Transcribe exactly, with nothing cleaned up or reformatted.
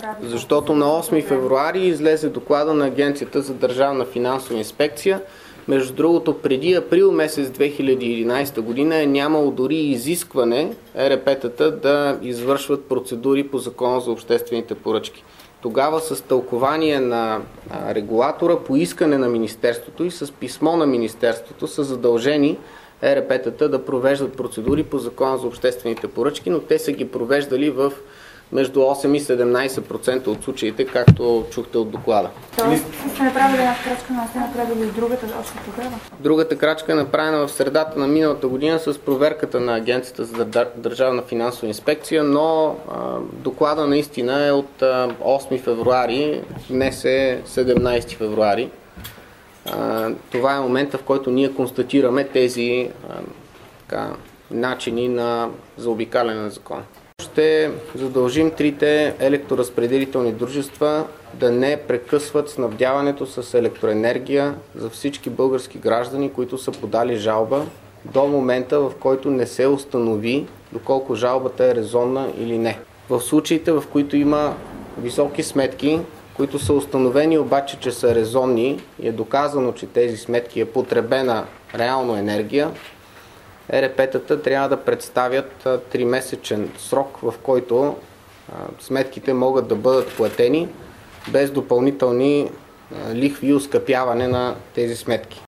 Защото на осми февруари излезе доклада на Агенцията за държавна финансова инспекция. Между другото, преди април месец две хиляди и единадесета година е нямало дори изискване Е Ер Пе-тата да извършват процедури по Закона за обществените поръчки. Тогава с тълкование на регулатора по искане на Министерството и с писмо на Министерството са задължени Е Ер Пе-тата да провеждат процедури по Закона за обществените поръчки, но те са ги провеждали в между осем и седемнадесет процента от случаите, както чухте от доклада. Тоест, сте направили една крачка, но сте направили и другата още тогава? Другата крачка е направена в средата на миналата година с проверката на Агенцията за държавна финансова инспекция, но а, доклада наистина е от а, осми февруари, днес е седемнадесети февруари. А, това е момента, в който ние констатираме тези а, така, начини на заобикаляне на закона. Ще задължим трите електроразпределителни дружества да не прекъсват снабдяването с електроенергия за всички български граждани, които са подали жалба до момента, в който не се установи доколко жалбата е резонна или не. В случаите, в които има високи сметки, които са установени обаче, че са резонни и е доказано, че тези сметки е потребена реално енергия, Е Ер Пе-тата трябва да представят тримесечен срок, в който а, сметките могат да бъдат платени без допълнителни а, лихви и оскъпяване на тези сметки.